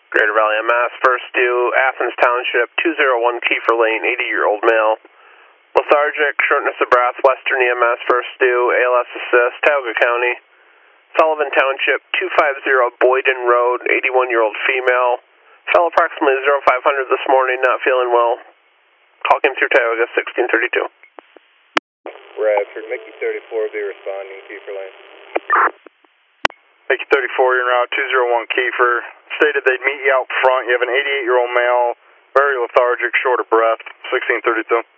Greater Valley MS, first due, Athens Township, 201 Kiefer Lane, 80-year-old male. Lethargic, shortness of breath, Western EMS, first due, ALS assist, Tioga County. Sullivan Township, 250 Boyden Road, 81-year-old female. Fell approximately 0500 this morning, not feeling well. Call came through Tioga, 1632. Bradford, Mickey 34 be responding, Kiefer Lane. Mickey 34, you're en route, 201 Kiefer. Stated they'd meet you out front. You have an 88-year-old male, very lethargic, short of breath, 1632.